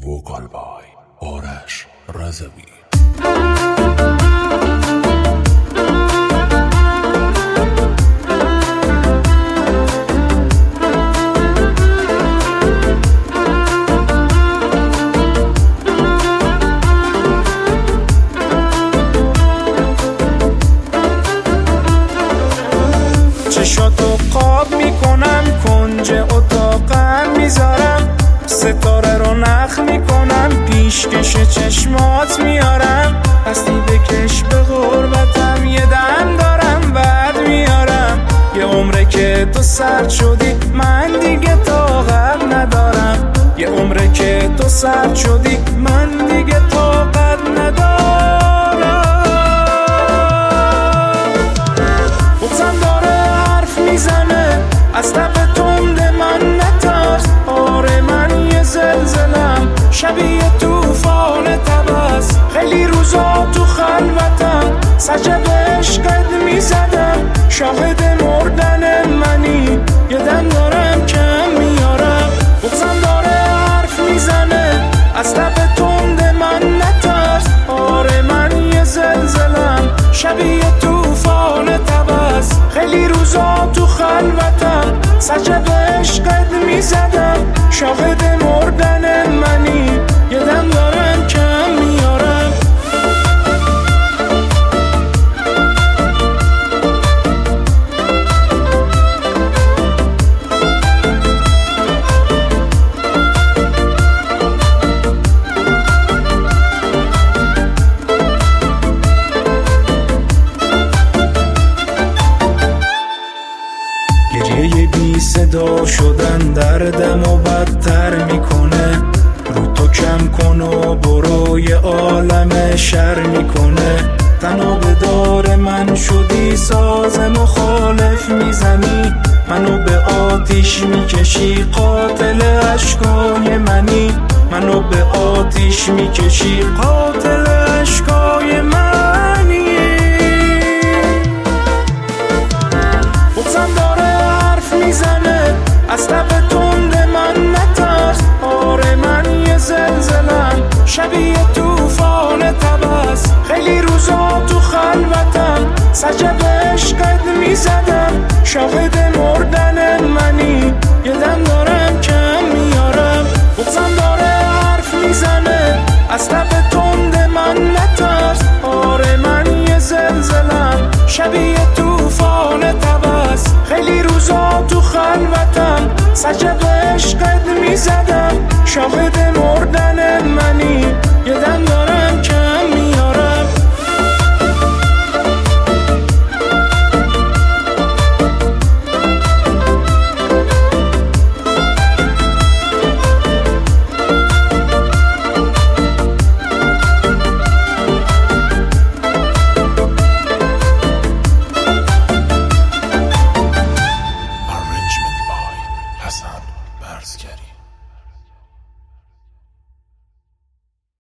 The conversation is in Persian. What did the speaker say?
وکال بای آرش رضوی. چشاتو قاب میکنم، کنج اتاقم میذارم، ستاره رو نخ میکنم، پیشکش چشمات میارم، دستی بکش به غربتم، یه دم دارم بعد میارم، یه عمره که تو سرد شدی من دیگه طاقت ندارم، یه عمره که تو سرد شدی من دیگه طاقت ندارم. بغزم داره حرف میزنه، از تب تند من نترس، آره من یه زلزلم شبیه توفان تبس، خیلی روزا تو خلوتم سجه به عشقت میزدم، شاهد مردن منی یه دم دارم کم میارم. بغزم داره حرف میزنه، از تب تند من نترس، آره من یه زلزلم شبیه توفان تبس، خیلی روزا تو خلوتم سجه به عشقت میزدم، شاهد مردن منی یه دم دارم کم میارم. گریه بی صدا شدن دردم و بدتر میکنه، رو تو کم کن و برو یه عالم شر میکنه، تنها به دار من شدی ساز مخالف میزنی، منو به آتیش میکشی قاتل اشکای منی، منو به آتیش میکشی قاتل اشکای منی. بغزم داره حرف میزنه، از تب تند من نترس، آره من یه زلزلم شبیه توفان تبس، خیلی روزا تو خلوتم سجه به عشقت میزدم، شاهد مردن منی یه دم دارم کم میارم. بغزم داره حرف میزنه، از تب تند من نترس، آره من یه زلزلم شبیه توفان تبس، خیلی روزا تو خلوتم سجه به عشقت میزدم، شاهد مردن منی یه دم دارم